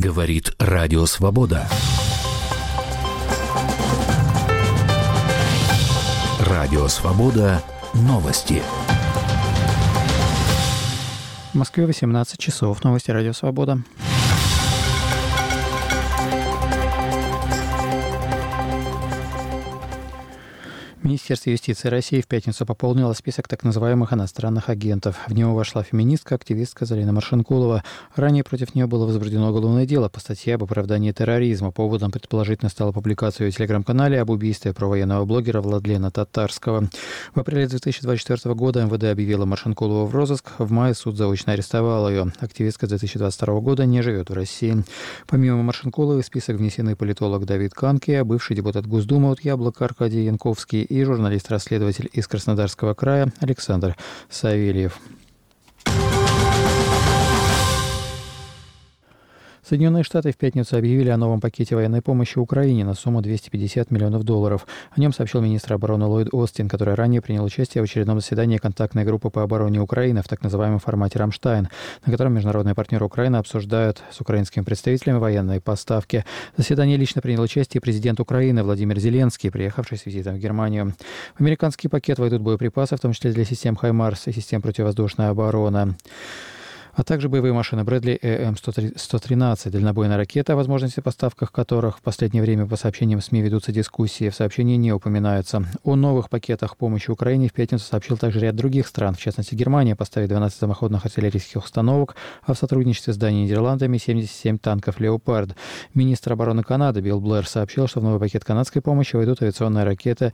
Говорит Радио Свобода. Радио Свобода. Новости. В Москве 18 часов. Новости Радио Свобода. Министерство юстиции России в пятницу пополнило список так называемых иностранных агентов. В него вошла феминистка, активистка Зарина Маршинкулова. Ранее против нее было возбуждено уголовное дело по статье об оправдании терроризма. Поводом предположительно стала публикация в телеграм-канале об убийстве провоенного блогера Владлена Татарского. В апреле 2024 года МВД объявила Маршинкулову в розыск. В мае суд заочно арестовал ее. Активистка с 2022 года не живет в России. Помимо Маршинкуловой в список внесены политолог Давид Канке, бывший депутат Госдумы от Яблока Аркадий Янковский и журналист-расследователь из Краснодарского края Александр Савельев. Соединенные Штаты в пятницу объявили о новом пакете военной помощи Украине на сумму $250 миллионов. О нем сообщил министр обороны Ллойд Остин, который ранее принял участие в очередном заседании контактной группы по обороне Украины в так называемом формате «Рамштайн», на котором международные партнеры Украины обсуждают с украинскими представителями военные поставки. В заседании лично принял участие президент Украины Владимир Зеленский, приехавший с визитом в Германию. В американский пакет войдут боеприпасы, в том числе для систем «Хаймарс» и систем противовоздушной обороны, а также боевые машины Брэдли ЭМ-113, дальнобойная ракета, о возможности поставках которых в последнее время по сообщениям СМИ ведутся дискуссии. В сообщении не упоминаются. О новых пакетах помощи Украине в пятницу сообщил также ряд других стран. В частности, Германия поставит 12 самоходных артиллерийских установок, а в сотрудничестве с Данией и Нидерландами 77 танков «Леопард». Министр обороны Канады Билл Блэр сообщил, что в новый пакет канадской помощи войдут авиационная ракета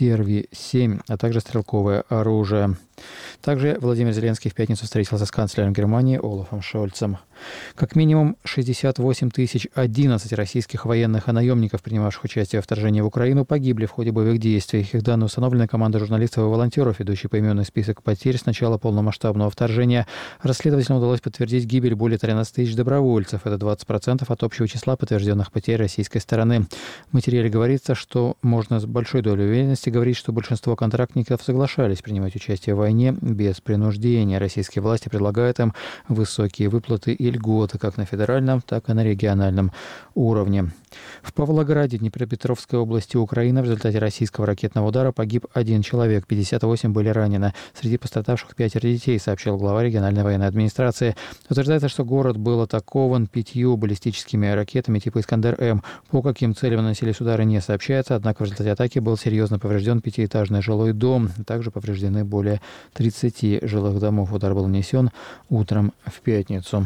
CRV-7, а также стрелковое оружие. Также Владимир Зеленский в пятницу встретился с канцлером Германии Олафом Шольцем. Как минимум 68 011 российских военных и наемников, принимавших участие в вторжении в Украину, погибли в ходе боевых действий. Их данные установлены командой журналистов и волонтеров, ведущей поименный список потерь с начала полномасштабного вторжения. Расследователям удалось подтвердить гибель более 13 000 добровольцев. Это 20% от общего числа подтвержденных потерь российской стороны. В материале говорится, что можно с большой долей уверенности говорить, что большинство контрактников соглашались принимать участие в войне без принуждения. Российские власти предлагают им высокие выплаты и льготы как на федеральном, так и на региональном уровне. В Павлограде Днепропетровской области Украины в результате российского ракетного удара погиб 1 человек, 58 были ранены. Среди пострадавших 5 детей, сообщил глава региональной военной администрации. Утверждается, что город был атакован 5 баллистическими ракетами типа «Искандер-М». По каким целям наносились удары, не сообщается, однако в результате атаки был серьезно поврежден 5-этажный жилой дом. Также повреждены более 30 жилых домов. Удар был нанесен утром в пятницу.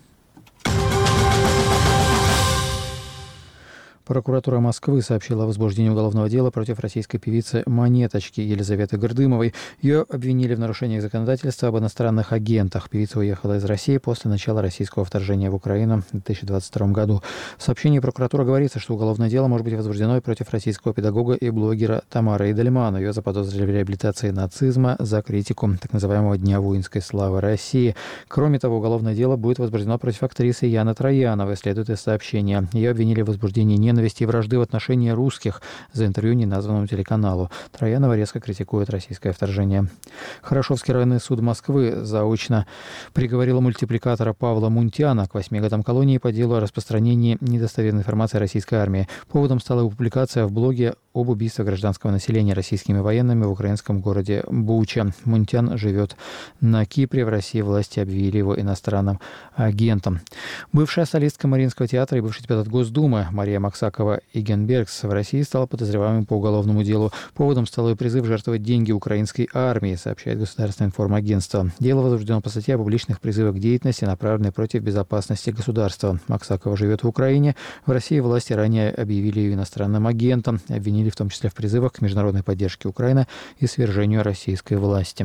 Прокуратура Москвы сообщила о возбуждении уголовного дела против российской певицы «Монеточки» Елизаветы Гордымовой. Ее обвинили в нарушениях законодательства об иностранных агентах. Певица уехала из России после начала российского вторжения в Украину в 2022 году. В сообщении прокуратуры говорится, что уголовное дело может быть возбуждено и против российского педагога и блогера Тамары Идельман. Ее заподозрили в реабилитации нацизма за критику так называемого Дня воинской славы России. Кроме того, уголовное дело будет возбуждено против актрисы Яны Трояновой, следует из сообщения. Ее обвинили в возбуждении ненависти и вражды в отношении русских за интервью неназванному телеканалу. Троянова резко критикует российское вторжение. Хорошевский районный суд Москвы заочно приговорил мультипликатора Павла Мунтяна к 8 годам колонии по делу о распространении недостоверной информации о российской армии. Поводом стала его публикация в блоге об убийстве гражданского населения российскими военными в украинском городе Буча. Мунтян живет на Кипре. В России власти объявили его иностранным агентом. Бывшая солистка Мариинского театра и бывший депутат Госдумы Мария Максакова-Игенбергс в России стала подозреваемым по уголовному делу. Поводом стал ее призыв жертвовать деньги украинской армии, сообщает Государственное информагентство. Дело возбуждено по статье о публичных призывах к деятельности, направленной против безопасности государства. Максакова живет в Украине. В России власти ранее объявили ее иностранным агентом, обвинили в том числе в призывах к международной поддержке Украины и свержению российской власти.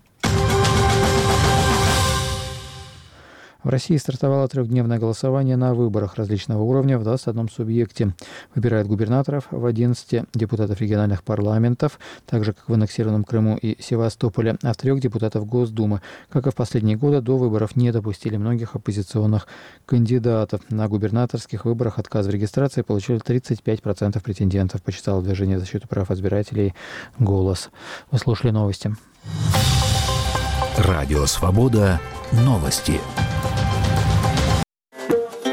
В России стартовало 3-дневное голосование на выборах различного уровня в 21 субъекте. Выбирают губернаторов в 11 депутатов региональных парламентов, так же, как в аннексированном Крыму и Севастополе, а в 3 депутатов Госдумы. Как и в последние годы, до выборов не допустили многих оппозиционных кандидатов. На губернаторских выборах отказ в регистрации получили 35% претендентов, почитало движение защиты прав избирателей «Голос». Вы слушали новости. Радио «Свобода». Новости.